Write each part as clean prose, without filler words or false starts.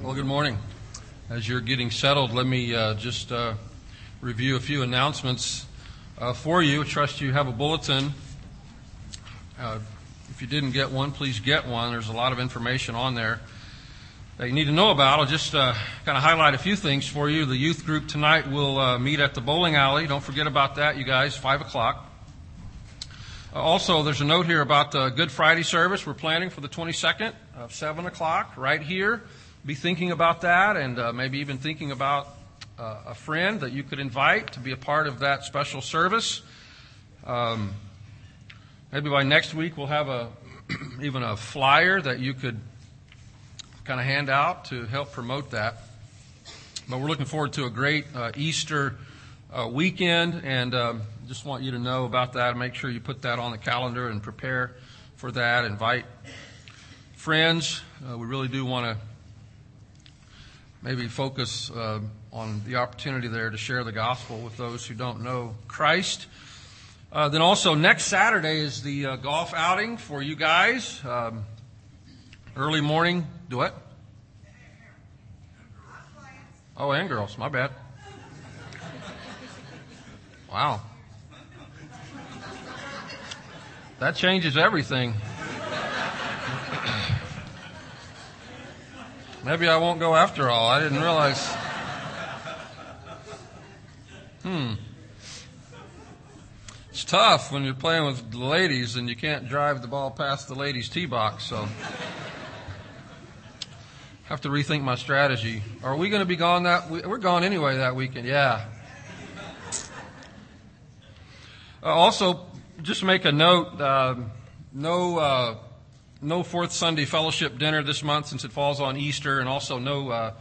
Well, good morning. As you're getting settled, let me just review a few announcements for you. I trust you have a bulletin. If you didn't get one, please get one. There's a lot of information on there that you need to know about. I'll just kind of highlight a few things for you. The youth group tonight will meet at the bowling alley. Don't forget about that, you guys, 5 o'clock. Also, there's a note here about the Good Friday service we're planning for the 22nd of 7 o'clock right here. Be thinking about that and maybe even thinking about a friend that you could invite to be a part of that special service. Maybe by next week we'll have even a flyer that you could kind of hand out to help promote that. But we're looking forward to a great Easter weekend, and just want you to know about that and make sure you put that on the calendar and prepare for that. Invite friends. We really do want to maybe focus on the opportunity there to share the gospel with those who don't know Christ. Then also next Saturday is the golf outing for you guys. Early morning. Do what? Oh, and girls. My bad. Wow. That changes everything. Maybe I won't go after all. I didn't realize. It's tough when you're playing with the ladies and you can't drive the ball past the ladies' tee box, so have to rethink my strategy. Are we going to be gone we're gone anyway that weekend, yeah. Also, just make a note, no fourth Sunday fellowship dinner this month since it falls on Easter, and also no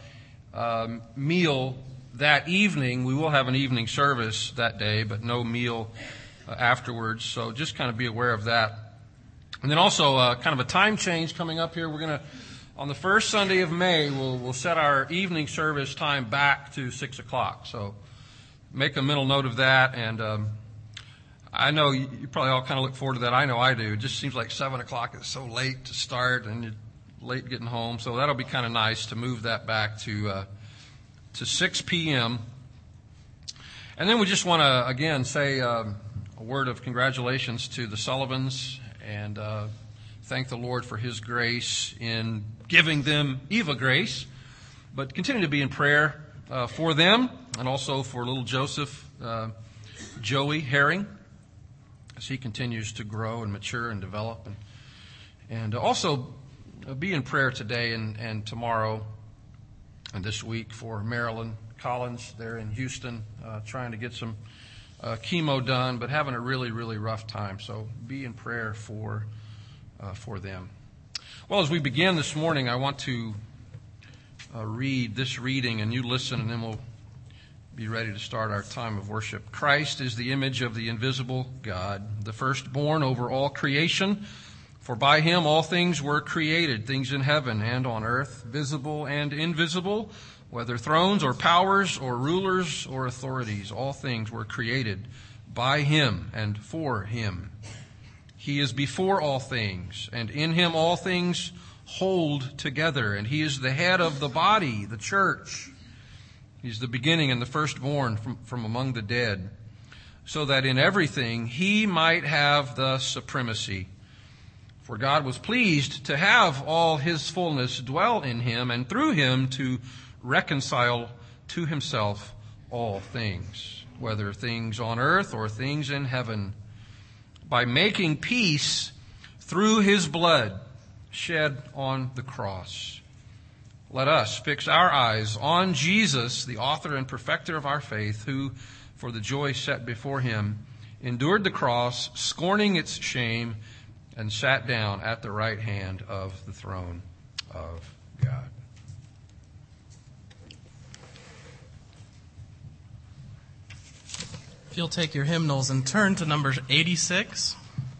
meal that evening. We will have an evening service that day, but no meal afterwards, so just kind of be aware of that. And then also kind of a time change coming up here. We're going to, on the first Sunday of May, we'll set our evening service time back to 6 o'clock, so make a mental note of that. And I know you probably all kind of look forward to that. I know I do. It just seems like 7 o'clock is so late to start and you're late getting home. So that'll be kind of nice to move that back to 6 p.m. And then we just want to, again, say a word of congratulations to the Sullivans and thank the Lord for His grace in giving them Eva Grace. But continue to be in prayer for them and also for little Joseph, Joey Herring, as he continues to grow and mature and develop. And also be in prayer today and tomorrow and this week for Marilyn Collins there in Houston, trying to get some chemo done, but having a really, really rough time. So be in prayer for them. Well, as we begin this morning, I want to read this reading, and you listen, and then we'll be ready to start our time of worship. Christ is the image of the invisible God, the firstborn over all creation. For by Him all things were created, things in heaven and on earth, visible and invisible, whether thrones or powers or rulers or authorities. All things were created by Him and for Him. He is before all things, and in Him all things hold together. And He is the head of the body, the church. He's the beginning and the firstborn from among the dead, so that in everything He might have the supremacy. For God was pleased to have all His fullness dwell in Him, and through Him to reconcile to Himself all things, whether things on earth or things in heaven, by making peace through His blood shed on the cross. Let us fix our eyes on Jesus, the author and perfecter of our faith, who, for the joy set before Him, endured the cross, scorning its shame, and sat down at the right hand of the throne of God. If you'll take your hymnals and turn to number 86.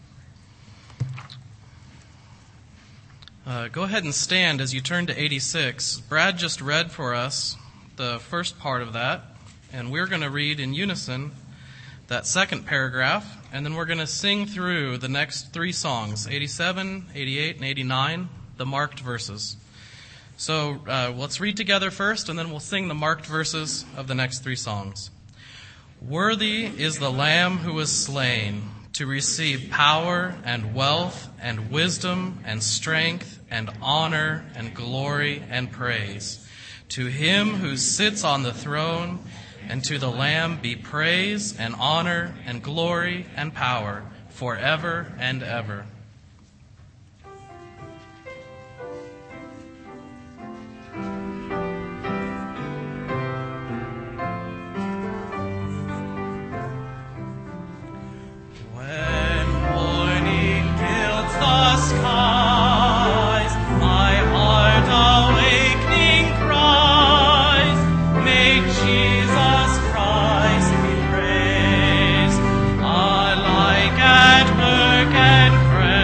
Go ahead and stand as you turn to 86. Brad just read for us the first part of that, and we're going to read in unison that second paragraph, and then we're going to sing through the next three songs, 87, 88, and 89, the marked verses. So let's read together first, and then we'll sing the marked verses of the next 3 songs. Worthy is the Lamb who was slain to receive power and wealth and wisdom and strength and honor and glory and praise. To him who sits on the throne and to the Lamb be praise and honor and glory and power forever and ever. Work and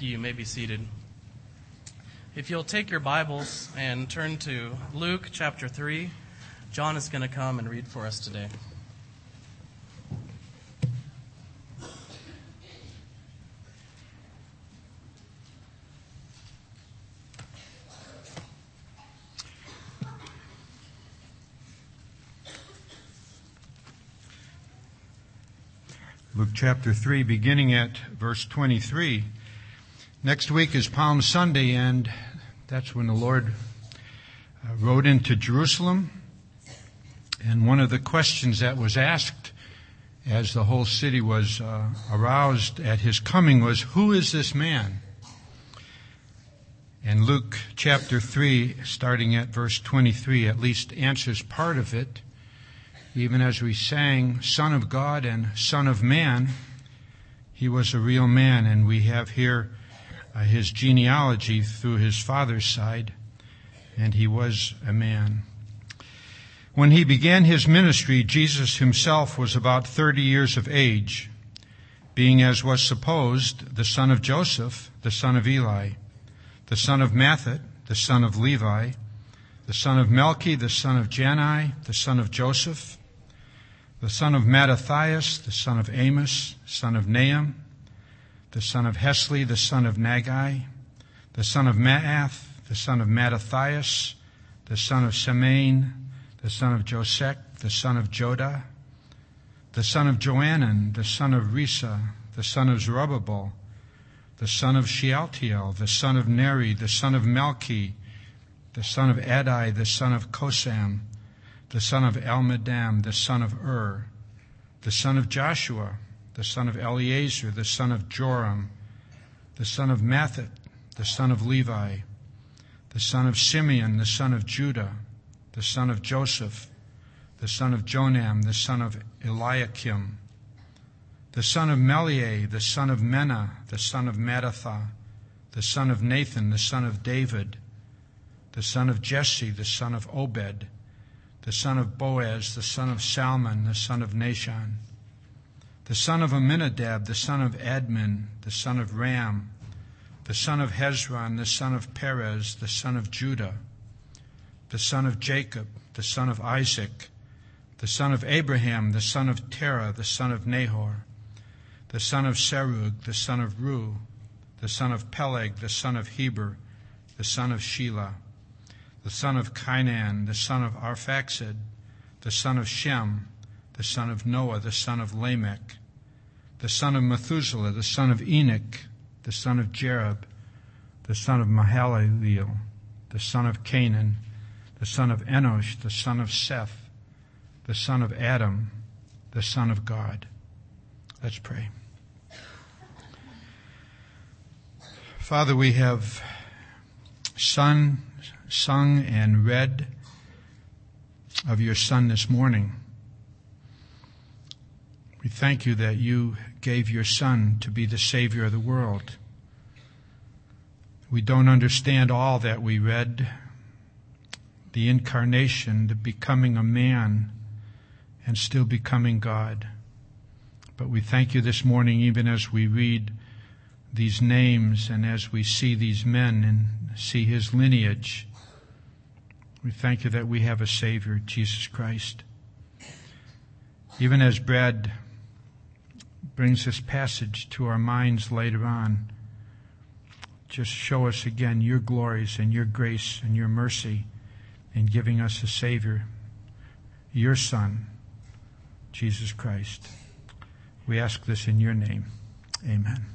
you. You may be seated. If you'll take your Bibles and turn to Luke chapter 3, John is going to come and read for us today. Luke chapter 3, beginning at verse 23. Next week is Palm Sunday, and that's when the Lord rode into Jerusalem. And one of the questions that was asked as the whole city was aroused at his coming was, "Who is this man?" And Luke chapter 3, starting at verse 23, at least answers part of it. Even as we sang, Son of God and Son of Man, he was a real man, and we have here his genealogy through his father's side, and he was a man. When he began his ministry, Jesus himself was about 30 years of age, being, as was supposed, the son of Joseph, the son of Eli, the son of Matthat, the son of Levi, the son of Melchi, the son of Jannai, the son of Joseph, the son of Mattathias, the son of Amos, son of Nahum, the son of Hesli, the son of Nagai, the son of Maath, the son of Mattathias, the son of Semein, the son of Josech, the son of Joda, the son of Joanan, the son of Risa, the son of Zerubbabel, the son of Shealtiel, the son of Neri, the son of Melchi, the son of Adai, the son of Kosam, the son of Elmadam, the son of the son of Joshua, the son of Eleazar, the son of Joram, the son of Matthat, the son of Levi, the son of Simeon, the son of Judah, the son of Joseph, the son of Jonam, the son of Eliakim, the son of Meliah, the son of Menah, the son of Mattatha, the son of Nathan, the son of David, the son of Jesse, the son of Obed, the son of Boaz, the son of Salmon, the son of Nahshon, the son of Amminadab, the son of Admin, the son of Ram, the son of Hezron, the son of Perez, the son of Judah, the son of Jacob, the son of Isaac, the son of Abraham, the son of Terah, the son of Nahor, the son of Serug, the son of Ru, the son of Peleg, the son of Heber, the son of Shelah, the son of Cainan, the son of Arphaxad, the son of Shem, the son of Noah, the son of Lamech, the son of Methuselah, the son of Enoch, the son of Jerub, the son of Mahalaleel, the son of Canaan, the son of Enosh, the son of Seth, the son of Adam, the son of God. Let's pray. Father, we have sung and read of your Son this morning. We thank you that you gave your Son to be the Savior of the world. We don't understand all that we read, the incarnation, the becoming a man, and still becoming God. But we thank you this morning, even as we read these names and as we see these men and see his lineage, we thank you that we have a Savior, Jesus Christ. Even as Brad brings this passage to our minds later on, just show us again your glories and your grace and your mercy in giving us a Savior, your Son, Jesus Christ. We ask this in your name. Amen.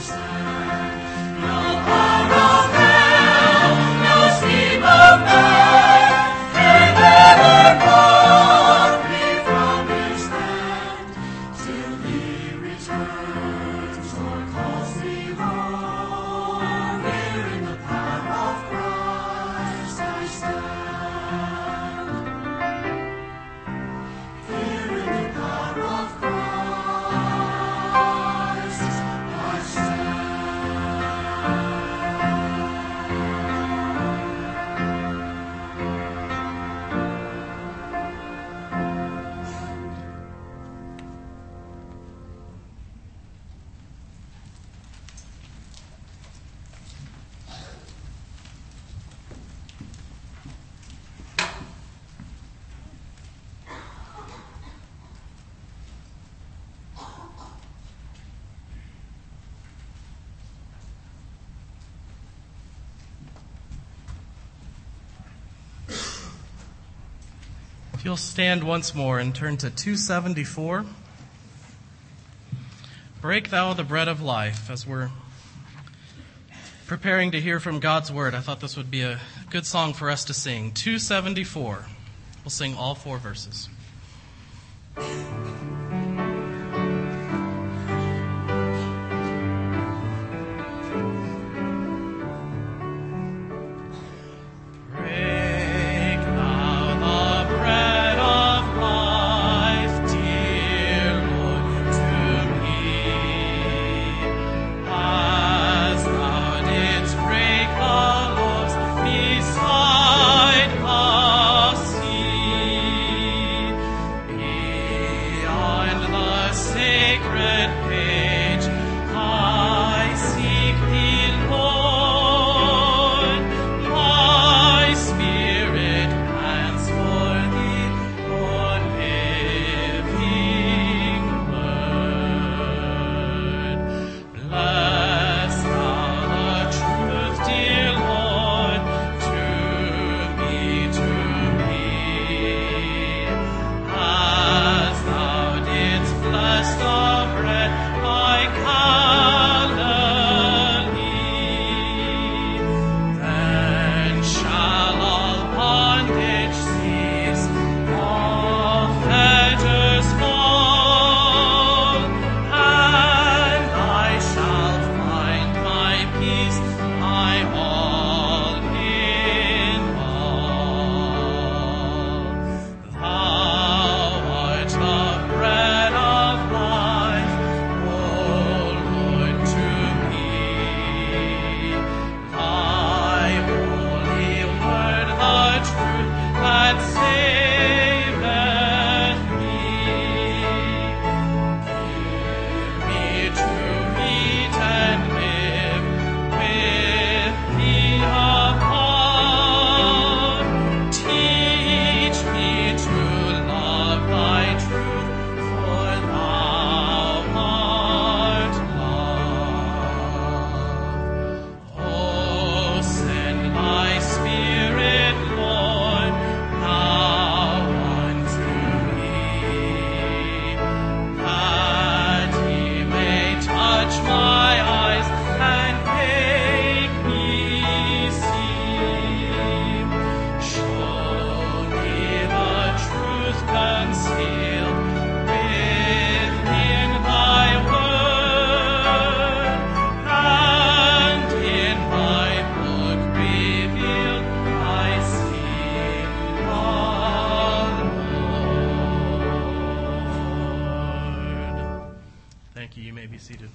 If you'll stand once more and turn to 274. Break thou the bread of life. As we're preparing to hear from God's word, I thought this would be a good song for us to sing. 274. We'll sing all 4 verses. Seated.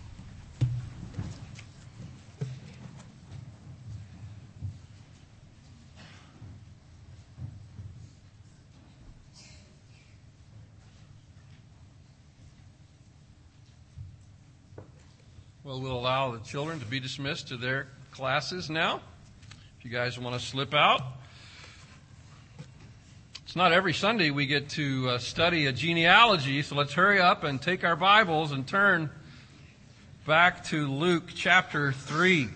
Well, we'll allow the children to be dismissed to their classes now. If you guys want to slip out. It's not every Sunday we get to study a genealogy, so let's hurry up and take our Bibles and turn back to Luke chapter 3.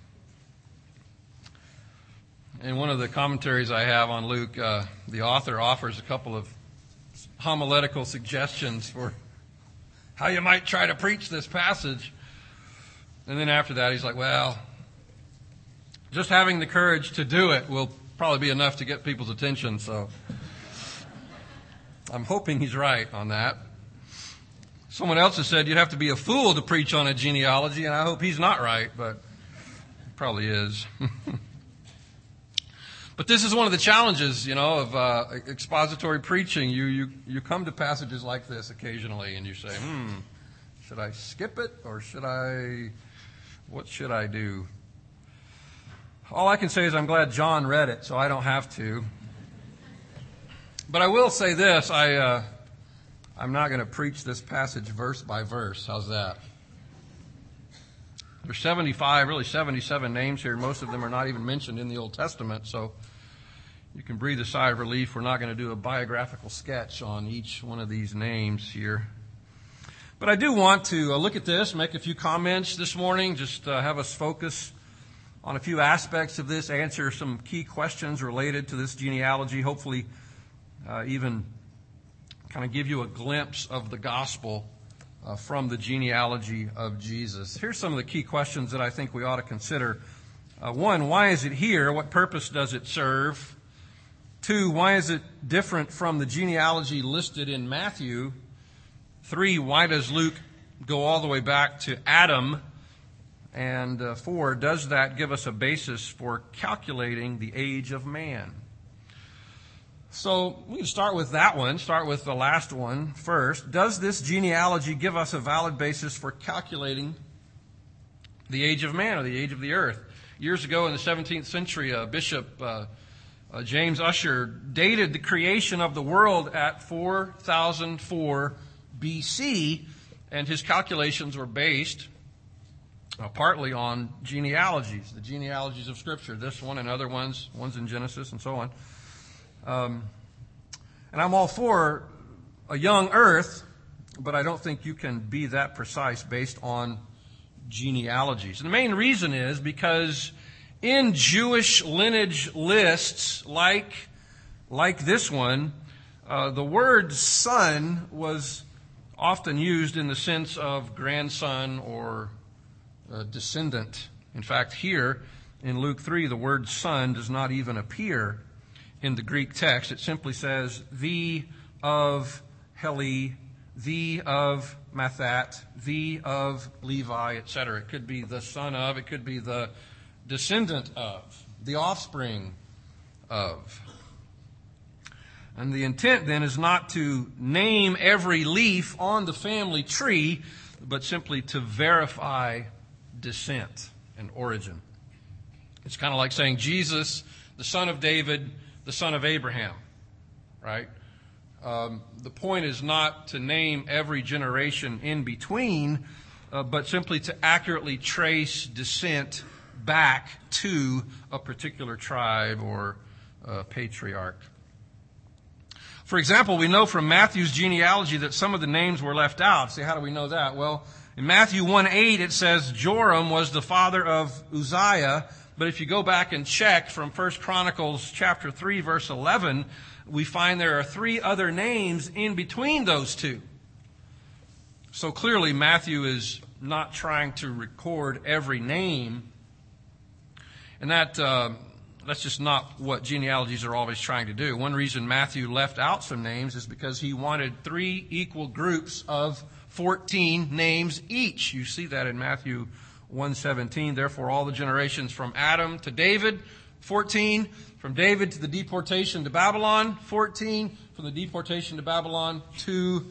In one of the commentaries I have on Luke, the author offers a couple of homiletical suggestions for how you might try to preach this passage. And then after that, he's like, well, just having the courage to do it will probably be enough to get people's attention. So I'm hoping he's right on that. Someone else has said you'd have to be a fool to preach on a genealogy, and I hope he's not right, but he probably is. But this is one of the challenges, of expository preaching. You come to passages like this occasionally, and you say, should I skip it, or what should I do? All I can say is I'm glad John read it, so I don't have to. But I will say this, I'm not going to preach this passage verse by verse. How's that? There's 77 names here. Most of them are not even mentioned in the Old Testament, so you can breathe a sigh of relief. We're not going to do a biographical sketch on each one of these names here. But I do want to look at this, make a few comments this morning, just have us focus on a few aspects of this, answer some key questions related to this genealogy, hopefully even kind of give you a glimpse of the gospel from the genealogy of Jesus. Here's some of the key questions that I think we ought to consider. One, why is it here? What purpose does it serve? Two, why is it different from the genealogy listed in Matthew? Three, why does Luke go all the way back to Adam? And four, does that give us a basis for calculating the age of man? So we can start with that one, start with the last one first. Does this genealogy give us a valid basis for calculating the age of man or the age of the earth? Years ago in the 17th century, Bishop James Ussher dated the creation of the world at 4004 BC, and his calculations were based partly on genealogies, the genealogies of Scripture, this one and other ones in Genesis and so on. And I'm all for a young earth, but I don't think you can be that precise based on genealogies. And the main reason is because in Jewish lineage lists like this one, the word son was often used in the sense of grandson or descendant. In fact, here in Luke 3, the word son does not even appear in the Greek text. It simply says, the of Heli, the of Mathat, the of Levi, etc. It could be the son of, it could be the descendant of, the offspring of. And the intent then is not to name every leaf on the family tree, but simply to verify descent and origin. It's kind of like saying Jesus, the son of David, the son of Abraham, right? The point is not to name every generation in between, but simply to accurately trace descent back to a particular tribe or patriarch. For example, we know from Matthew's genealogy that some of the names were left out. See, how do we know that? Well, in Matthew 1:8 it says Joram was the father of Uzziah. But if you go back and check from 1 Chronicles chapter 3, verse 11, we find there are 3 other names in between those two. So clearly Matthew is not trying to record every name. And that's just not what genealogies are always trying to do. One reason Matthew left out some names is because he wanted 3 equal groups of 14 names each. You see that in Matthew 1:17, therefore all the generations from Adam to David, 14. From David to the deportation to Babylon, 14. From the deportation to Babylon to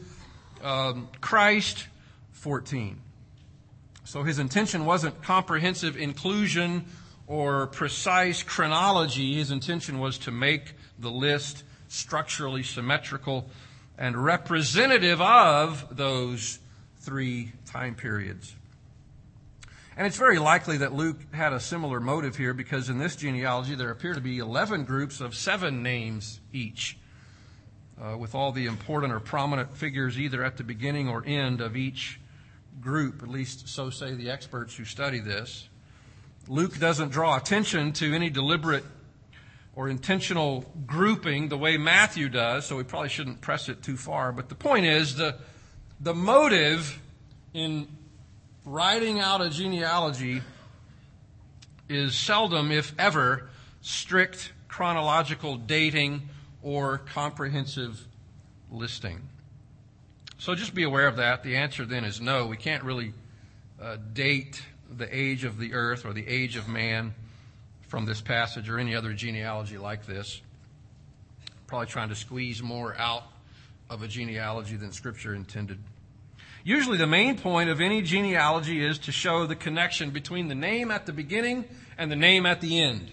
Christ, 14. So his intention wasn't comprehensive inclusion or precise chronology. His intention was to make the list structurally symmetrical and representative of those 3 time periods. And it's very likely that Luke had a similar motive here because in this genealogy there appear to be 11 groups of 7 names each, with all the important or prominent figures either at the beginning or end of each group. At least so say the experts who study this. Luke doesn't draw attention to any deliberate or intentional grouping the way Matthew does, so we probably shouldn't press it too far. But the point is the motive in writing out a genealogy is seldom, if ever, strict chronological dating or comprehensive listing. So just be aware of that. The answer then is no. We can't really date the age of the earth or the age of man from this passage or any other genealogy like this. Probably trying to squeeze more out of a genealogy than Scripture intended. Usually the main point of any genealogy is to show the connection between the name at the beginning and the name at the end.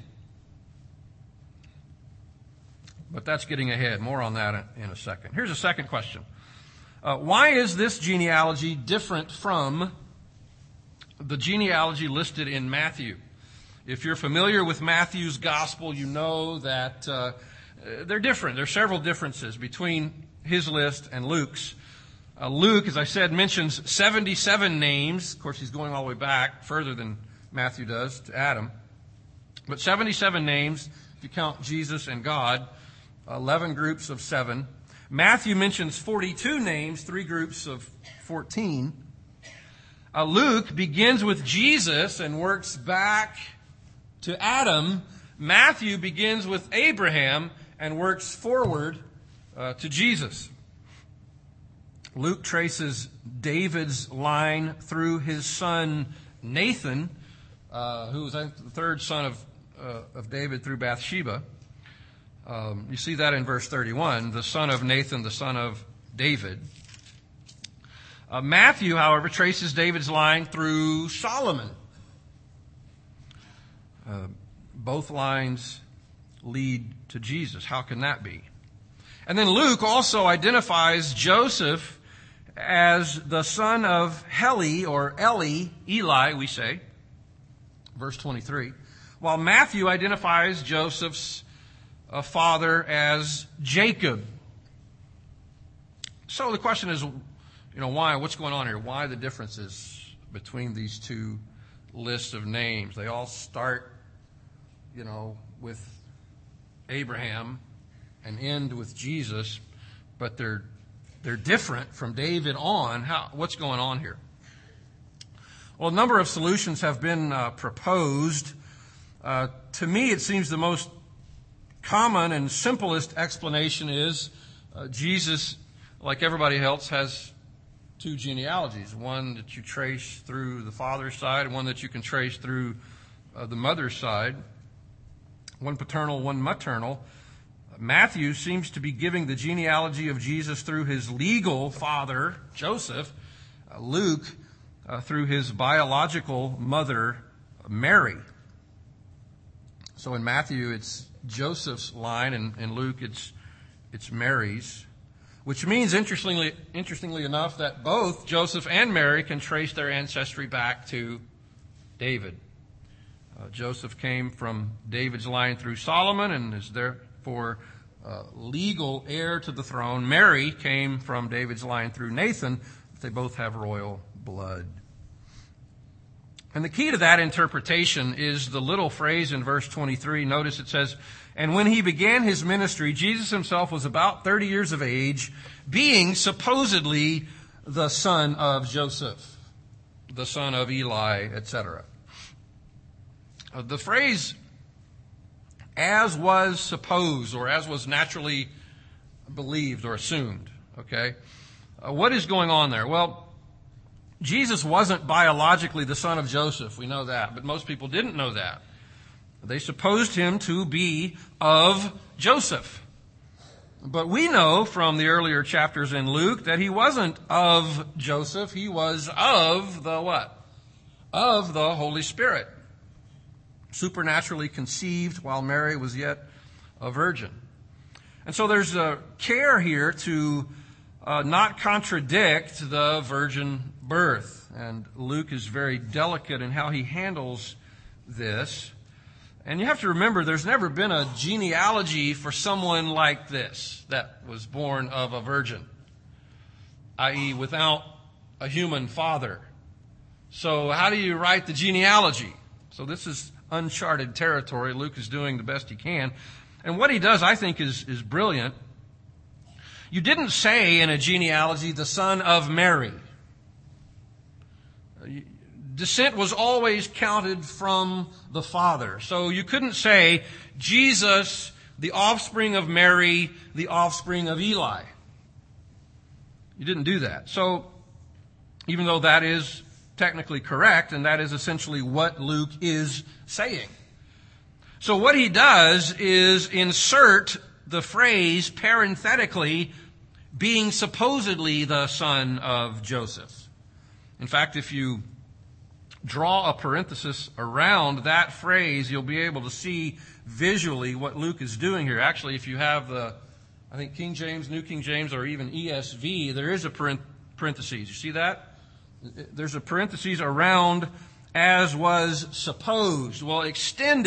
But that's getting ahead. More on that in a second. Here's a second question. Why is this genealogy different from the genealogy listed in Matthew? If you're familiar with Matthew's gospel, you know that they're different. There are several differences between his list and Luke's. Luke, as I said, mentions 77 names. Of course, he's going all the way back, further than Matthew does, to Adam. But 77 names, if you count Jesus and God, 11 groups of 7. Matthew mentions 42 names, 3 groups of 14. Luke begins with Jesus and works back to Adam. Matthew begins with Abraham and works forward to Jesus. Luke traces David's line through his son Nathan, who was the third son of David through Bathsheba. You see that in verse 31, the son of Nathan, the son of David. Matthew, however, traces David's line through Solomon. Both lines lead to Jesus. How can that be? And then Luke also identifies Joseph as the son of Heli, or Eli, we say, verse 23, while Matthew identifies Joseph's father as Jacob. So the question is, why? What's going on here? Why the differences between these two lists of names? They all start, with Abraham and end with Jesus, but they're different from David on. What's going on here? Well, a number of solutions have been proposed. To me, it seems the most common and simplest explanation is Jesus, like everybody else, has 2 genealogies. One that you trace through the father's side, and one that you can trace through the mother's side. One paternal, one maternal. Matthew seems to be giving the genealogy of Jesus through his legal father, Joseph. Luke, through his biological mother, Mary. So in Matthew, it's Joseph's line, and in Luke, it's Mary's. Which means, interestingly enough, that both Joseph and Mary can trace their ancestry back to David. Joseph came from David's line through Solomon and is therefore legal heir to the throne. Mary came from David's line through Nathan. They both have royal blood. And the key to that interpretation is the little phrase in verse 23. Notice it says, "And when he began his ministry, Jesus himself was about 30 years of age, being supposedly the son of Joseph, the son of Eli, etc." The phrase, "as was supposed," or "as was naturally believed or assumed," okay? What is going on there? Well, Jesus wasn't biologically the son of Joseph. We know that, but most people didn't know that. They supposed him to be of Joseph. But we know from the earlier chapters in Luke that he wasn't of Joseph. He was of the what? Of the Holy Spirit. Supernaturally conceived while Mary was yet a virgin. And so there's a care here to not contradict the virgin birth. And Luke is very delicate in how he handles this. And you have to remember, there's never been a genealogy for someone like this that was born of a virgin, i.e. without a human father. So how do you write the genealogy? So this is uncharted territory. Luke is doing the best he can. And what he does, I think, is brilliant. You didn't say in a genealogy, the son of Mary. descent was always counted from the Father. So you couldn't say, Jesus, the offspring of Mary, the offspring of Eli. You didn't do that. So, even though that is technically correct, and that is essentially what Luke is saying. So what he does is insert the phrase parenthetically, being supposedly the son of Joseph. In fact, if you draw a parenthesis around that phrase, you'll be able to see visually what Luke is doing here. Actually, if you have the, I think King James, New King James, or even ESV, there is a parenthesis. You see that? There's a parenthesis around as was supposed. Well, extend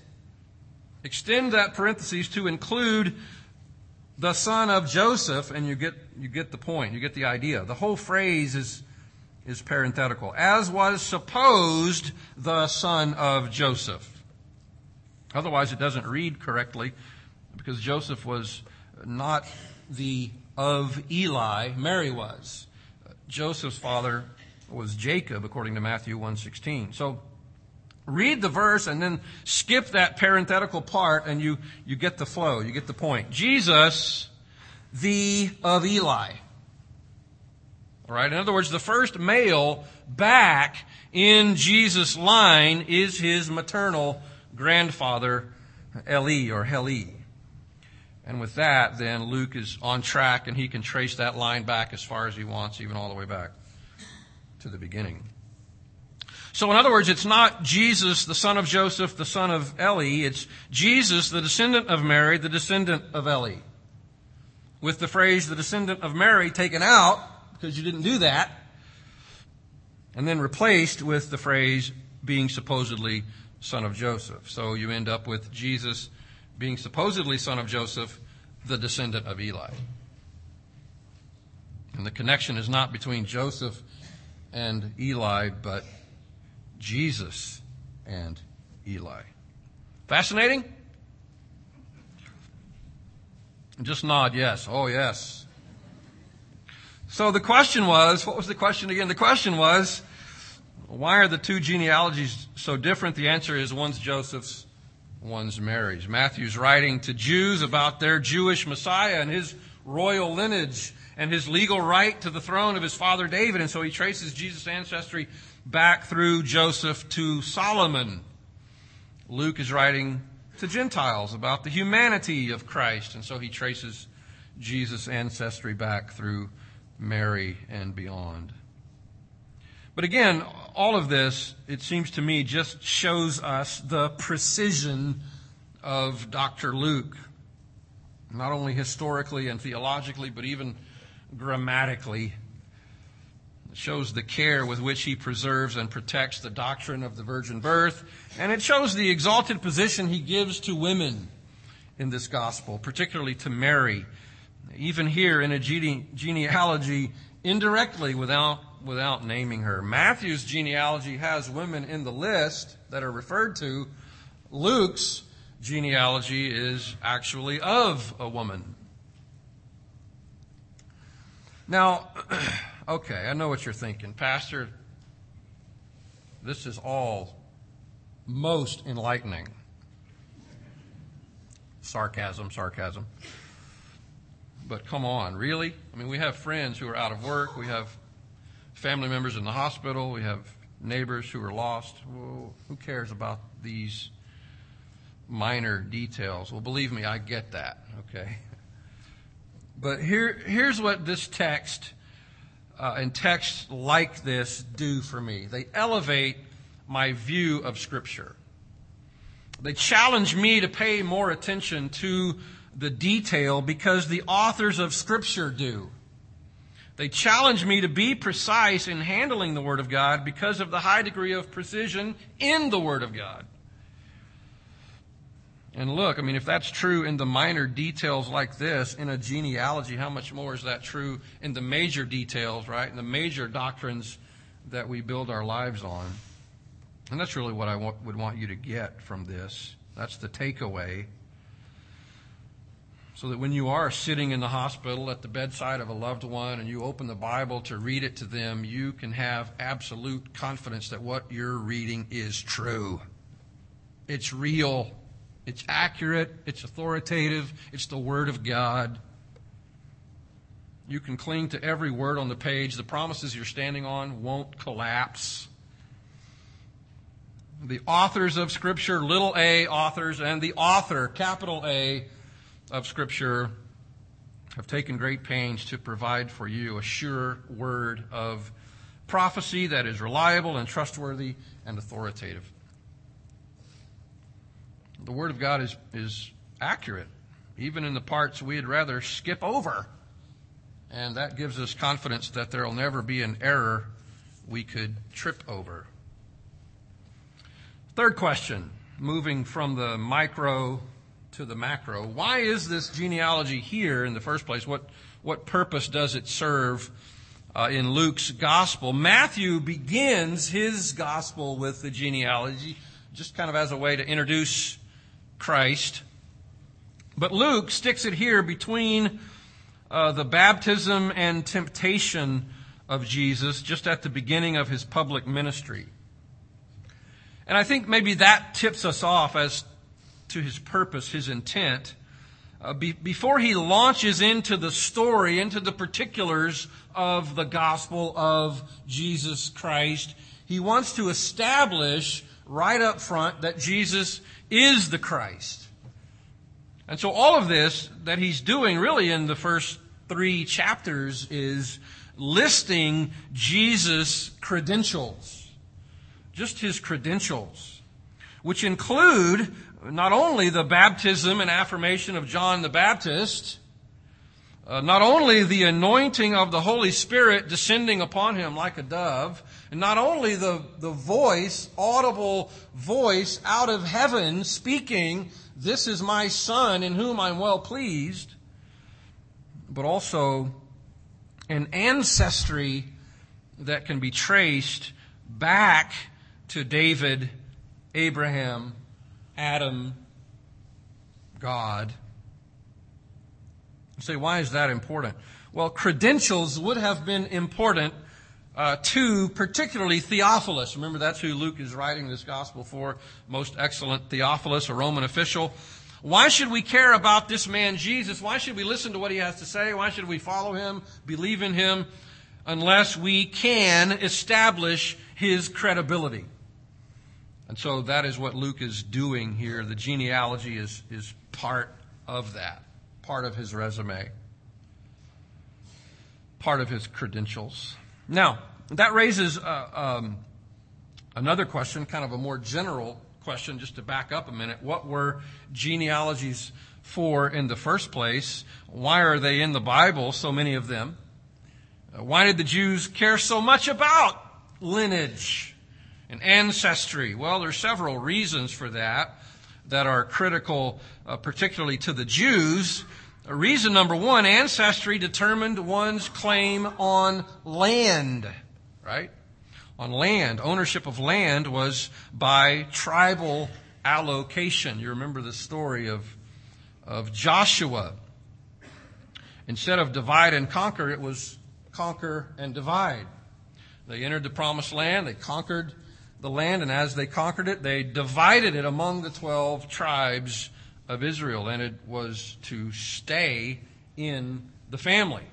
that parenthesis to include the son of Joseph, and you get the point. You get the idea. The whole phrase is parenthetical. As was supposed the son of Joseph. Otherwise, it doesn't read correctly, because Joseph was not the of Eli. Mary was. Joseph's father was Jacob, according to Matthew 1:16. So read the verse and then skip that parenthetical part, and you get the flow. You get the point. Jesus, the of Eli. All right. In other words, the first male back in Jesus' line is his maternal grandfather, Eli or Heli. And with that, then Luke is on track, and he can trace that line back as far as he wants, even all the way back to the beginning. So in other words, it's not Jesus, the son of Joseph, the son of Eli. It's Jesus, the descendant of Mary, the descendant of Eli. With the phrase, the descendant of Mary, taken out, because you didn't do that, and then replaced with the phrase, being supposedly son of Joseph. So you end up with Jesus being supposedly son of Joseph, the descendant of Eli. And the connection is not between Joseph and Eli, but Jesus and Eli. Fascinating? Just nod yes. Oh, yes. So the question was, what was the question again? The question was, why are the two genealogies so different? The answer is, one's Joseph's, one's Mary's. Matthew's writing to Jews about their Jewish Messiah and his royal lineage and his legal right to the throne of his father David. And so he traces Jesus' ancestry back through Joseph to Solomon. Luke is writing to Gentiles about the humanity of Christ. And so he traces Jesus' ancestry back through Mary and beyond. But again, all of this, it seems to me, just shows us the precision of Dr. Luke. Not only historically and theologically, but even grammatically. It shows the care with which he preserves and protects the doctrine of the virgin birth. And it shows the exalted position he gives to women in this gospel, particularly to Mary. Even here in a genealogy, indirectly, without naming her. Matthew's genealogy has women in the list that are referred to. Luke's genealogy is actually of a woman. Now, okay, I know what you're thinking. Pastor, this is all most enlightening. Sarcasm. But come on, really? I mean, we have friends who are out of work. We have family members in the hospital. We have neighbors who are lost. Well, who cares about these minor details? Well, believe me, I get that, okay? But here's what this text and texts like this do for me. They elevate my view of Scripture. They challenge me to pay more attention to the detail because the authors of Scripture do. They challenge me to be precise in handling the Word of God because of the high degree of precision in the Word of God. And look, I mean, if that's true in the minor details like this in a genealogy, how much more is that true in the major details, right? In the major doctrines that we build our lives on. And that's really what I would want you to get from this. That's the takeaway. So that when you are sitting in the hospital at the bedside of a loved one and you open the Bible to read it to them, you can have absolute confidence that what you're reading is true. It's real. It's accurate. It's authoritative. It's the Word of God. You can cling to every word on the page. The promises you're standing on won't collapse. The authors of Scripture, little a authors, and the author, capital A, of Scripture have taken great pains to provide for you a sure word of prophecy that is reliable and trustworthy and authoritative. The Word of God is accurate, even in the parts we'd rather skip over. And that gives us confidence that there will never be an error we could trip over. Third question, moving from the micro to the macro. Why is this genealogy here in the first place? What purpose does it serve in Luke's gospel? Matthew begins his gospel with the genealogy, just kind of as a way to introduce Christ. But Luke sticks it here between the baptism and temptation of Jesus, just at the beginning of his public ministry. And I think maybe that tips us off as to his purpose, his intent. Before he launches into the story, into the particulars of the gospel of Jesus Christ, he wants to establish right up front that Jesus is the Christ. And so all of this that he's doing really in the first 3 chapters is listing Jesus' credentials. Just his credentials, which include not only the baptism and affirmation of John the Baptist, not only the anointing of the Holy Spirit descending upon him like a dove, and not only the voice, audible voice out of heaven speaking, "This is my Son in whom I'm well pleased," but also an ancestry that can be traced back to David, Abraham, Adam, God. You say, why is that important? Well, credentials would have been important to particularly Theophilus. Remember, that's who Luke is writing this gospel for. Most excellent Theophilus, a Roman official. Why should we care about this man Jesus? Why should we listen to what he has to say? Why should we follow him, believe in him, unless we can establish his credibility? And so that is what Luke is doing here. The genealogy is part of that, part of his resume, part of his credentials. Now, that raises another question, kind of a more general question, just to back up a minute. What were genealogies for in the first place? Why are they in the Bible, so many of them? Why did the Jews care so much about lineage and ancestry? Well, there are several reasons for that are critical, particularly to the Jews. Reason number one, ancestry determined one's claim on land, right? On land. Ownership of land was by tribal allocation. You remember the story of Joshua. Instead of divide and conquer, it was conquer and divide. They entered the promised land, they conquered the land, and as they conquered it, they divided it among the 12 tribes of Israel, and it was to stay in the family.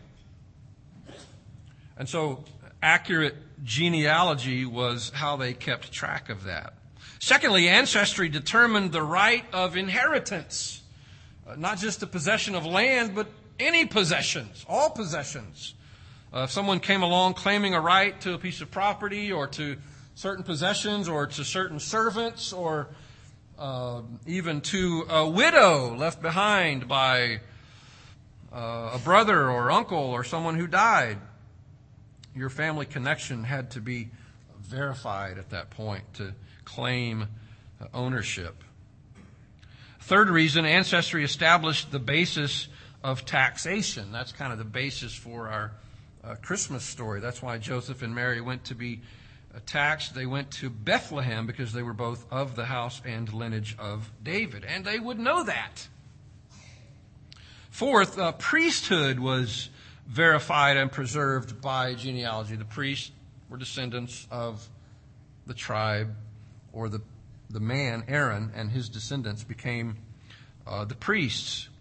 And so accurate genealogy was how they kept track of that. Secondly, ancestry determined the right of inheritance. Not just the possession of land, but any possessions, all possessions. If someone came along claiming a right to a piece of property or to certain possessions or to certain servants or even to a widow left behind by a brother or uncle or someone who died, your family connection had to be verified at that point to claim ownership. Third reason, ancestry established the basis of taxation. That's kind of the basis for our Christmas story. That's why Joseph and Mary went to be taxed. They went to Bethlehem because they were both of the house and lineage of David. And they would know that. Fourth, priesthood was verified and preserved by genealogy. The priests were descendants of the tribe, or the man, Aaron, and his descendants became the priests.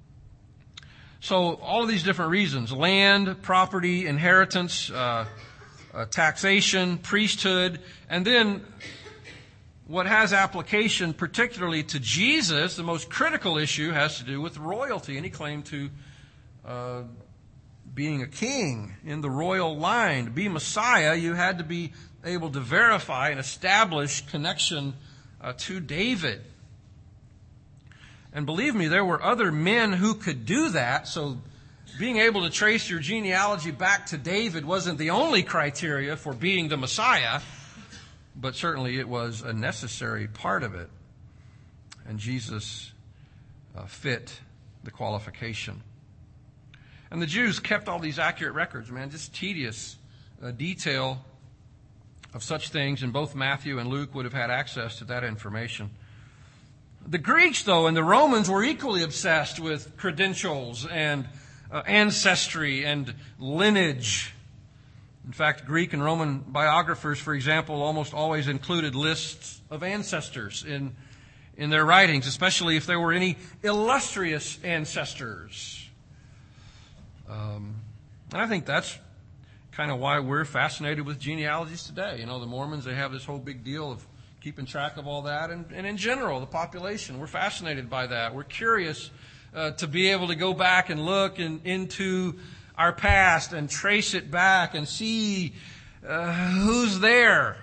So all of these different reasons: land, property, inheritance, taxation, priesthood, and then what has application particularly to Jesus, the most critical issue has to do with royalty. Any claim to being a king in the royal line. To be Messiah, you had to be able to verify and establish connection to David. And believe me, there were other men who could do that, so being able to trace your genealogy back to David wasn't the only criteria for being the Messiah, but certainly it was a necessary part of it. And Jesus fit the qualification. And the Jews kept all these accurate records, man, just tedious detail of such things, and both Matthew and Luke would have had access to that information. The Greeks, though, and the Romans were equally obsessed with credentials and ancestry and lineage. In fact, Greek and Roman biographers, for example, almost always included lists of ancestors in their writings, especially if there were any illustrious ancestors. And I think that's kind of why we're fascinated with genealogies today. You know, the Mormons, they have this whole big deal of keeping track of all that. And in general, the population, we're fascinated by that. We're curious to be able to go back and look into our past and trace it back and see who's there.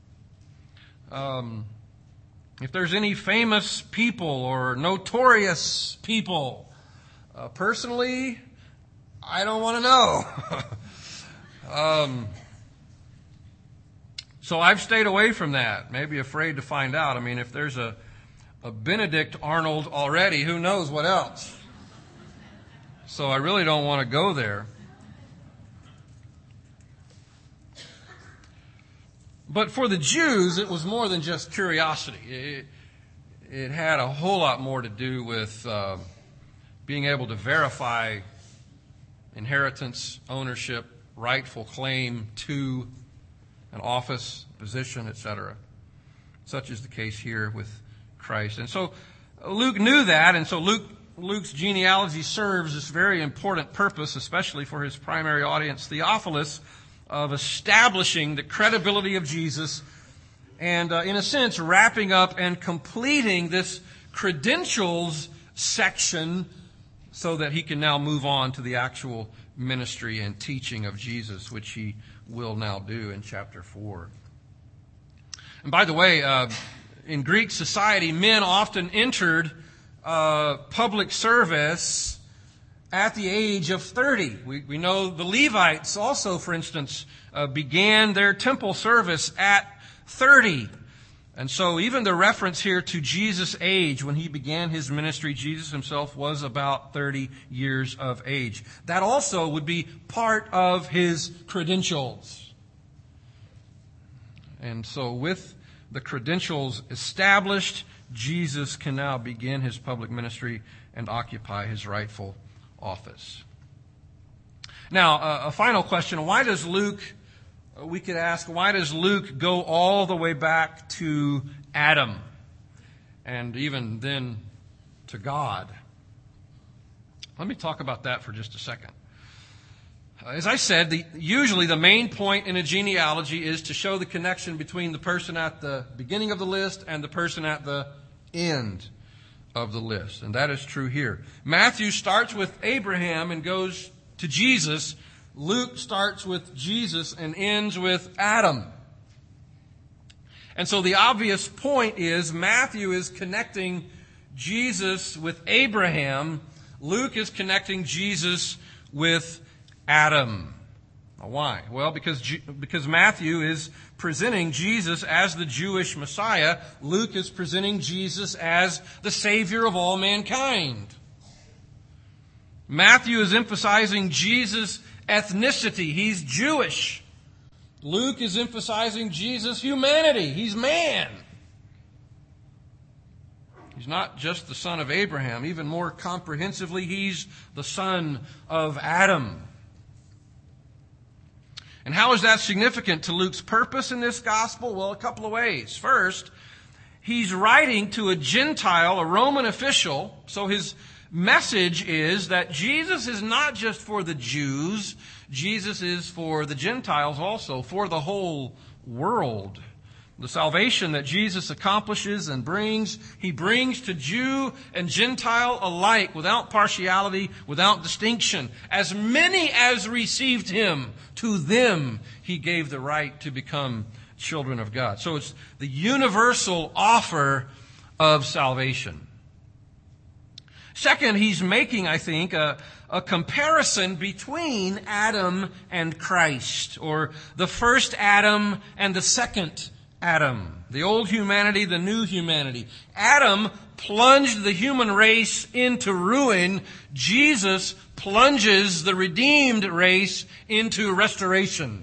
If there's any famous people or notorious people. Personally, I don't want to know. So I've stayed away from that, maybe afraid to find out. I mean, if there's a Benedict Arnold already, who knows what else? So I really don't want to go there. But for the Jews, it was more than just curiosity. It had a whole lot more to do with being able to verify inheritance, ownership, rightful claim to an office, position, etc. Such is the case here with Christ. And so Luke knew that, and so Luke's genealogy serves this very important purpose, especially for his primary audience, Theophilus, of establishing the credibility of Jesus and, in a sense, wrapping up and completing this credentials section so that he can now move on to the actual ministry and teaching of Jesus, which he will now do in chapter 4. And by the way, in Greek society, men often entered public service at the age of 30. We know the Levites also, for instance, began their temple service at 30. And so even the reference here to Jesus' age, when he began his ministry, Jesus himself was about 30 years of age. That also would be part of his credentials. And so with the credentials established, Jesus can now begin his public ministry and occupy his rightful office. Now, a final question. Why does Luke go all the way back to Adam and even then to God? Let me talk about that for just a second. As I said, usually the main point in a genealogy is to show the connection between the person at the beginning of the list and the person at the end of the list. And that is true here. Matthew starts with Abraham and goes to Jesus. Luke starts with Jesus and ends with Adam. And so the obvious point is Matthew is connecting Jesus with Abraham. Luke is connecting Jesus with Adam. Why? Well, because Matthew is presenting Jesus as the Jewish Messiah. Luke is presenting Jesus as the Savior of all mankind. Matthew is emphasizing Jesus' ethnicity. He's Jewish. Luke is emphasizing Jesus' humanity. He's man. He's not just the son of Abraham. Even more comprehensively, he's the son of Adam. And how is that significant to Luke's purpose in this gospel? Well, a couple of ways. First, he's writing to a Gentile, a Roman official, so his message is that Jesus is not just for the Jews, Jesus is for the Gentiles also, for the whole world. The salvation that Jesus accomplishes and brings, he brings to Jew and Gentile alike, without partiality, without distinction. As many as received him, to them he gave the right to become children of God. So it's the universal offer of salvation. Second, he's making, I think, a comparison between Adam and Christ, or the first Adam and the second Adam. The old humanity, the new humanity. Adam plunged the human race into ruin. Jesus plunges the redeemed race into restoration.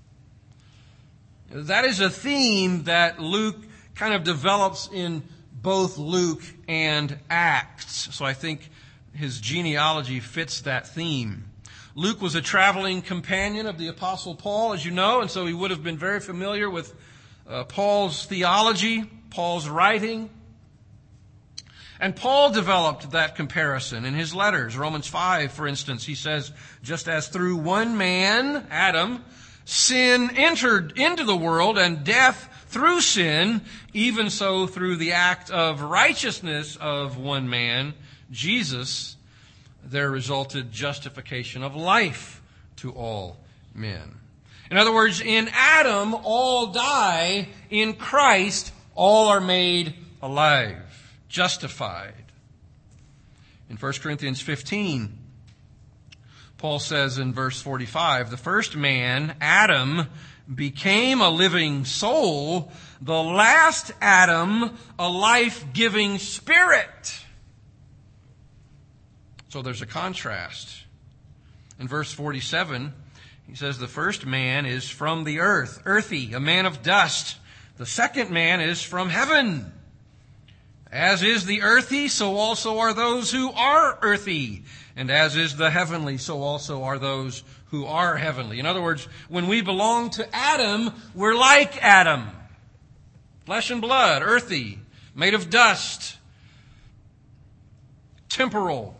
That is a theme that Luke kind of develops in both Luke and Acts. So I think his genealogy fits that theme. Luke was a traveling companion of the Apostle Paul, as you know, and so he would have been very familiar with Paul's theology, Paul's writing. And Paul developed that comparison in his letters. Romans 5, for instance, he says, just as through one man, Adam, sin entered into the world and death through sin, even so through the act of righteousness of one man, Jesus, there resulted justification of life to all men. In other words, in Adam all die, in Christ all are made alive, justified. In 1 Corinthians 15, Paul says in verse 45, the first man, Adam, became a living soul, the last Adam, a life-giving spirit. So there's a contrast. In verse 47, he says the first man is from the earth, earthy, a man of dust. The second man is from heaven. As is the earthy, so also are those who are earthy. And as is the heavenly, so also are those who are heavenly. In other words, when we belong to Adam, we're like Adam. Flesh and blood, earthy, made of dust, temporal.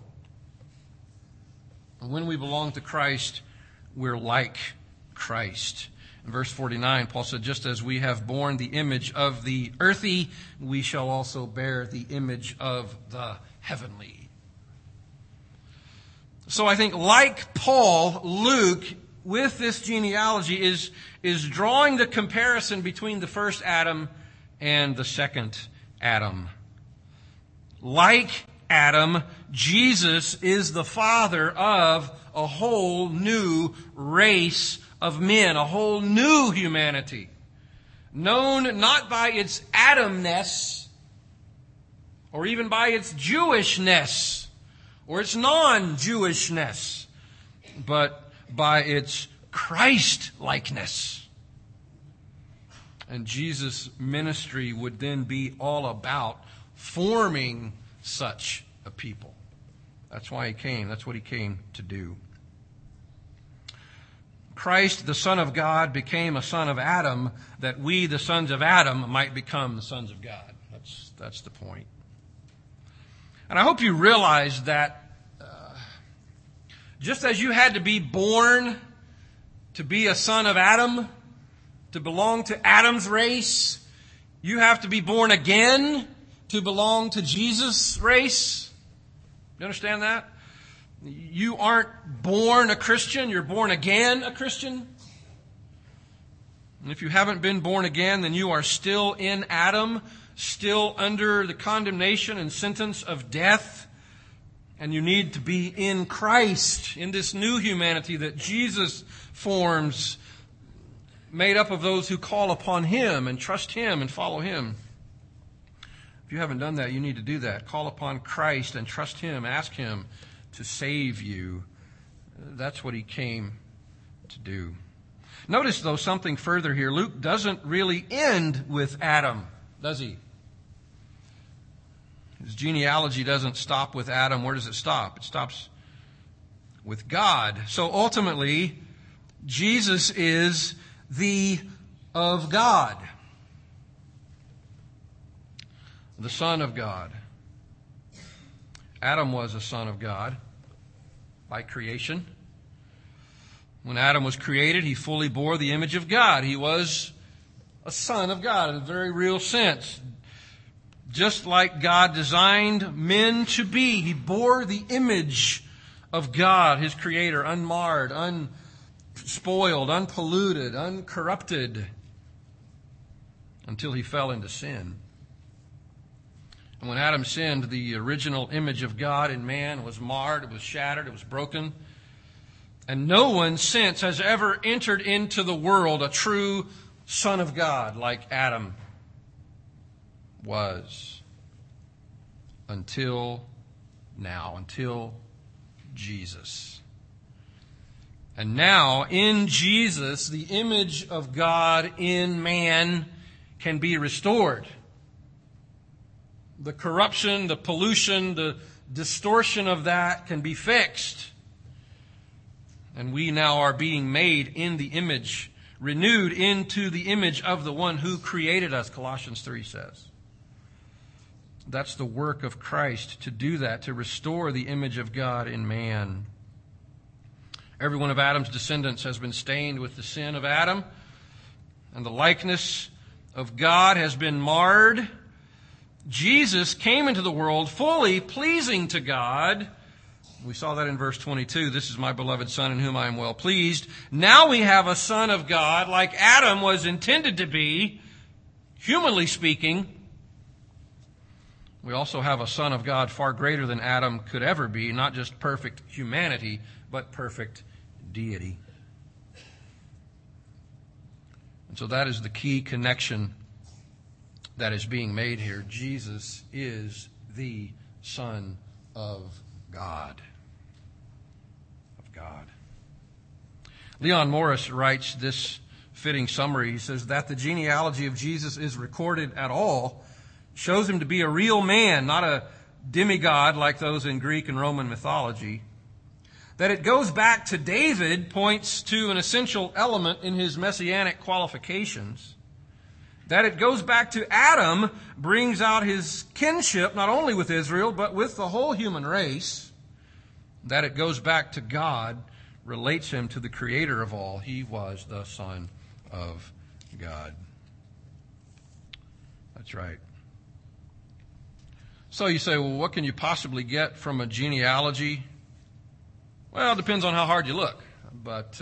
And when we belong to Christ, we're like Christ. In verse 49, Paul said, just as we have borne the image of the earthy, we shall also bear the image of the heavenly. So I think, like Paul, Luke, with this genealogy, is drawing the comparison between the first Adam and the second Adam. Like Adam, Jesus is the father of a whole new race of men, a whole new humanity, known not by its Adamness or even by its Jewishness or its non-Jewishness, but by its Christ-likeness. And Jesus' ministry would then be all about forming such a people. That's why he came. That's what he came to do. Christ, the Son of God, became a son of Adam, that we, the sons of Adam, might become the sons of God. That's the point. And I hope you realize that just as you had to be born to be a son of Adam, to belong to Adam's race, you have to be born again to belong to Jesus' race. You understand that? You aren't born a Christian, you're born again a Christian. And if you haven't been born again, then you are still in Adam, still under the condemnation and sentence of death. And you need to be in Christ, in this new humanity that Jesus forms, made up of those who call upon Him and trust Him and follow Him. If you haven't done that, you need to do that. Call upon Christ and trust Him. Ask Him to save you. That's what He came to do. Notice, though, something further here. Luke doesn't really end with Adam, does he? His genealogy doesn't stop with Adam. Where does it stop? It stops with God. So ultimately, Jesus is the of God, the Son of God. Adam was a son of God by creation. When Adam was created, he fully bore the image of God. He was a son of God in a very real sense. Just like God designed men to be, he bore the image of God, his Creator, unmarred, unspoiled, unpolluted, uncorrupted, until he fell into sin. And when Adam sinned, the original image of God in man was marred, it was shattered, it was broken. And no one since has ever entered into the world a true Son of God like Adam was. Until now, until Jesus. And now, in Jesus, the image of God in man can be restored. The corruption, the pollution, the distortion of that can be fixed. And we now are being made in the image, renewed into the image of the one who created us, Colossians 3 says. That's the work of Christ, to do that, to restore the image of God in man. Every one of Adam's descendants has been stained with the sin of Adam, and the likeness of God has been marred. Jesus came into the world fully pleasing to God. We saw that in verse 22. This is my beloved Son in whom I am well pleased. Now we have a Son of God like Adam was intended to be, humanly speaking. We also have a Son of God far greater than Adam could ever be, not just perfect humanity, but perfect deity. And so that is the key connection that is being made here. Jesus is the Son of God. Of God. Leon Morris writes this fitting summary. He says that the genealogy of Jesus is recorded at all shows him to be a real man, not a demigod like those in Greek and Roman mythology. That it goes back to David points to an essential element in his messianic qualifications. That it goes back to Adam brings out his kinship not only with Israel, but with the whole human race. That it goes back to God relates him to the Creator of all. He was the Son of God. That's right. So you say, well, what can you possibly get from a genealogy? Well, it depends on how hard you look. But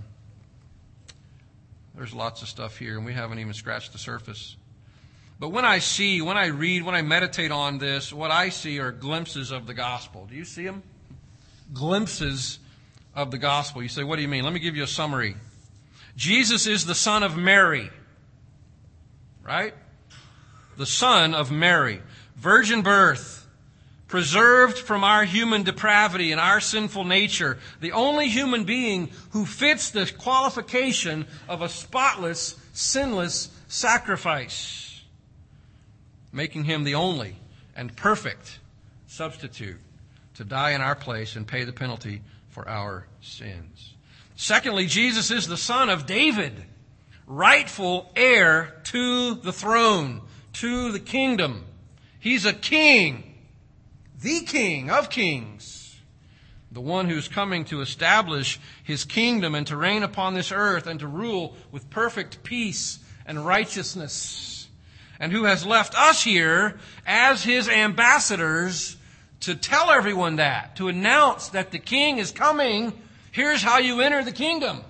there's lots of stuff here, and we haven't even scratched the surface. But when I read, when I meditate on this, what I see are glimpses of the gospel. Do you see them? Glimpses of the gospel. You say, what do you mean? Let me give you a summary. Jesus is the son of Mary. Right? The son of Mary. Virgin birth. Preserved from our human depravity and our sinful nature. The only human being who fits the qualification of a spotless, sinless sacrifice. Making him the only and perfect substitute to die in our place and pay the penalty for our sins. Secondly, Jesus is the son of David, rightful heir to the throne, to the kingdom. He's a king, the King of kings, the one who's coming to establish his kingdom and to reign upon this earth and to rule with perfect peace and righteousness, and who has left us here as his ambassadors to tell everyone that, to announce that the king is coming. Here's how you enter the kingdom.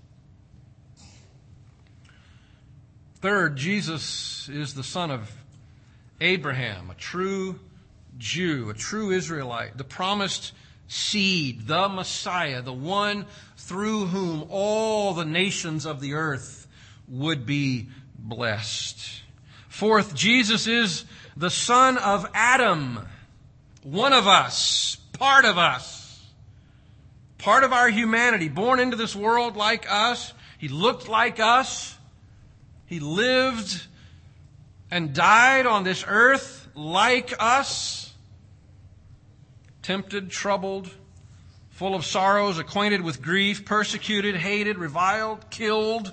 Third, Jesus is the son of Abraham, a true Jew, a true Israelite, the promised seed, the Messiah, the one through whom all the nations of the earth would be blessed. Fourth, Jesus is the son of Adam, one of us, part of our humanity, born into this world like us. He looked like us. He lived and died on this earth like us. tempted, troubled, full of sorrows, acquainted with grief, persecuted, hated, reviled, killed.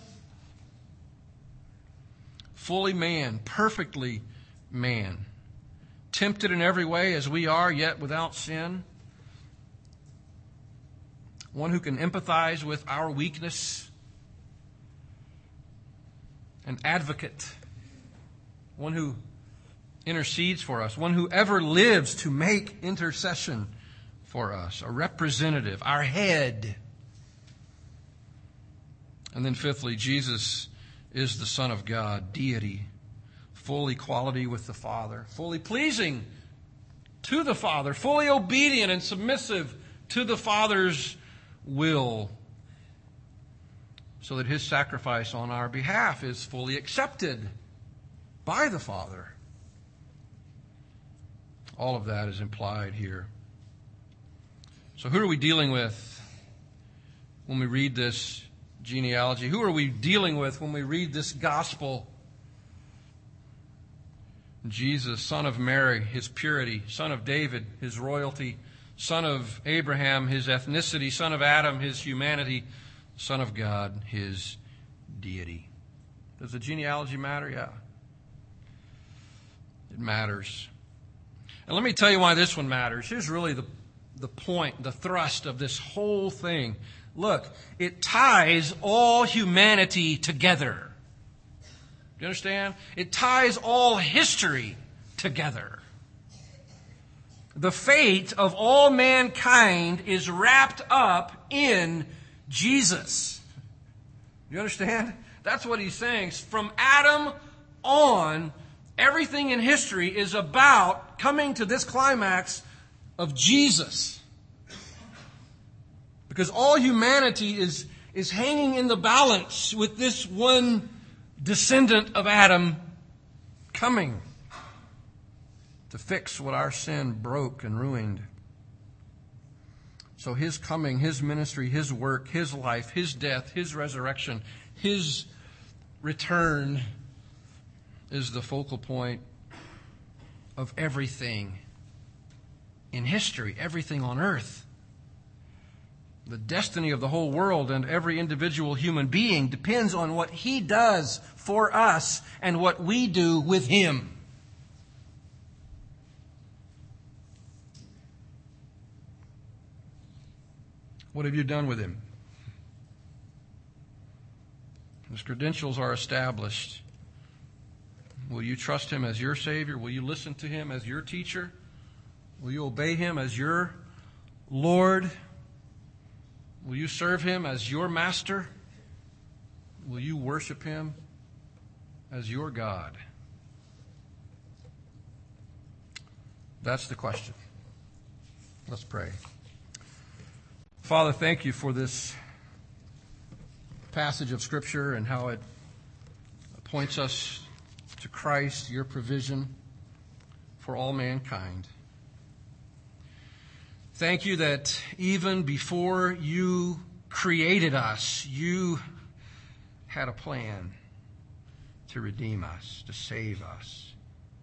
Fully man, perfectly man. Tempted in every way as we are, yet without sin. One who can empathize with our weakness. An advocate. One who intercedes for us. One who ever lives to make intercession for us. A representative. Our head. And then fifthly, Jesus is the Son of God, deity, full equality with the Father, fully pleasing to the Father, fully obedient and submissive to the Father's will, so that His sacrifice on our behalf is fully accepted by the Father. All of that is implied here. So who are we dealing with when we read this genealogy? Who are we dealing with when we read this gospel? Jesus, son of Mary, His purity, son of David, His royalty, son of Abraham, His ethnicity, son of Adam, His humanity, Son of God, His deity. Does the genealogy matter? Yeah. It matters. And let me tell you why this one matters. Here's really the point, the thrust of this whole thing. Look, it ties all humanity together. Do you understand? It ties all history together. The fate of all mankind is wrapped up in Jesus. Do you understand? That's what he's saying. From Adam on, everything in history is about coming to this climax of Jesus. Because all humanity is hanging in the balance with this one descendant of Adam coming to fix what our sin broke and ruined. So His coming, His ministry, His work, His life, His death, His resurrection, His return is the focal point of everything in history, everything on earth. The destiny of the whole world and every individual human being depends on what He does for us and what we do with Him. What have you done with Him? His credentials are established. Will you trust Him as your Savior? Will you listen to Him as your teacher? Will you obey Him as your Lord? Will you serve Him as your Master? Will you worship Him as your God? That's the question. Let's pray. Father, thank You for this passage of Scripture and how it points us to Christ, Your provision for all mankind. Thank You that even before You created us, You had a plan to redeem us, to save us.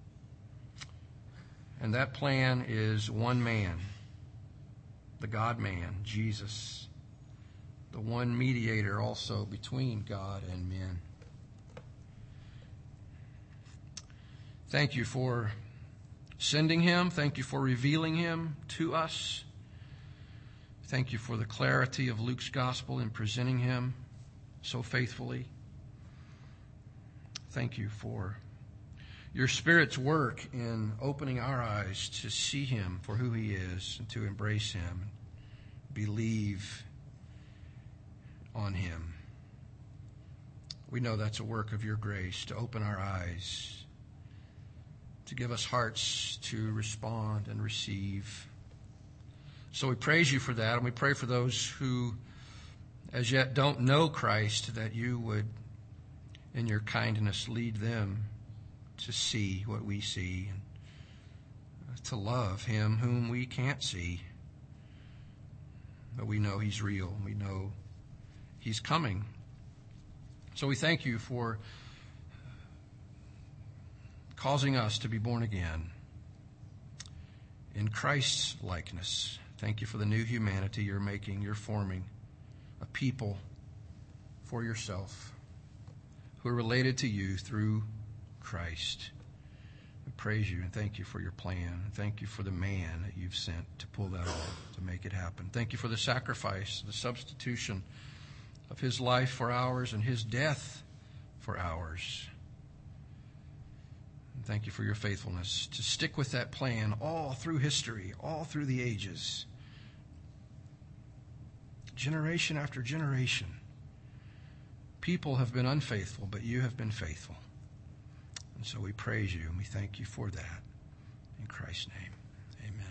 And that plan is one man, the God-man, Jesus, the one mediator also between God and men. Thank You for sending Him. Thank You for revealing Him to us. Thank You for the clarity of Luke's gospel in presenting Him so faithfully. Thank You for Your Spirit's work in opening our eyes to see Him for who He is and to embrace Him, believe on Him. We know that's a work of Your grace to open our eyes, to give us hearts to respond and receive. So we praise You for that, and we pray for those who as yet don't know Christ, that You would, in Your kindness, lead them to see what we see, and to love Him whom we can't see. But we know He's real. We know He's coming. So we thank You for causing us to be born again. in Christ's likeness. Thank you for the new humanity you're making, you're forming, a people for yourself who are related to you through Christ. We praise you and thank you for your plan. Thank you for the man that you've sent to pull that off, to make it happen. Thank you for the sacrifice, the substitution of his life for ours and his death for ours. And thank you for your faithfulness to stick with that plan all through history, all through the ages, generation after generation. People have been unfaithful, but you have been faithful. And so we praise you and we thank you for that. In Christ's name, amen.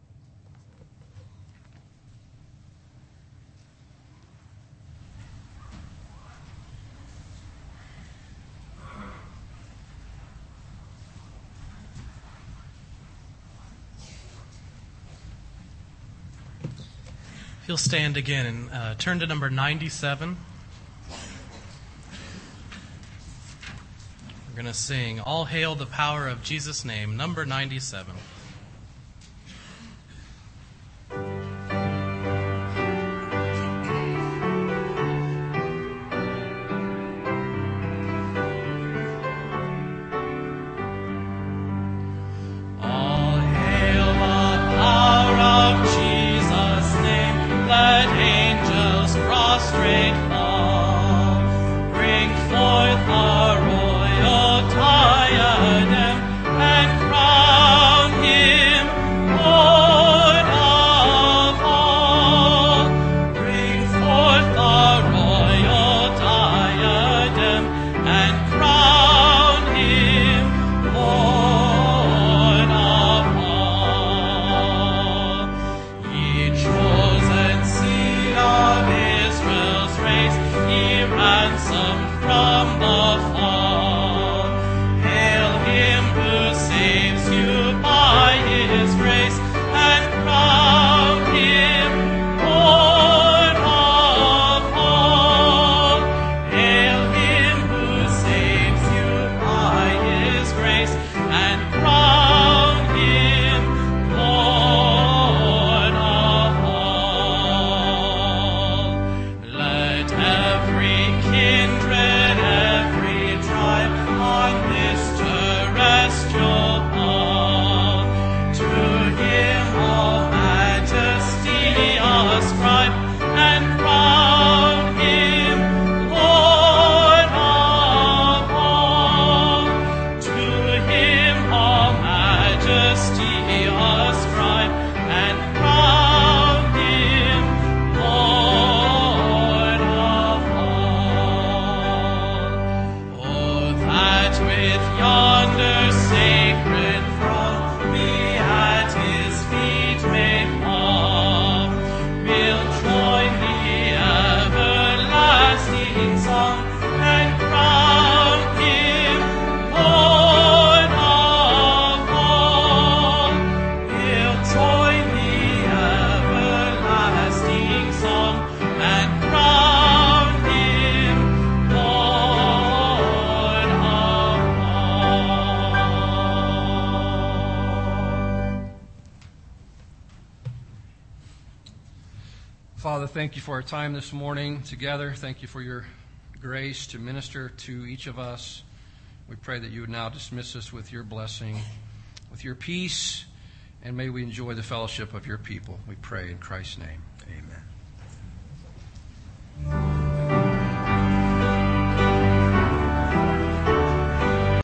If you'll stand again and turn to number 97. We're going to sing All Hail the Power of Jesus' Name, number 97. Father, thank you for our time this morning together. Thank you for your grace to minister to each of us. We pray that you would now dismiss us with your blessing, with your peace, and may we enjoy the fellowship of your people. We pray in Christ's name. Amen.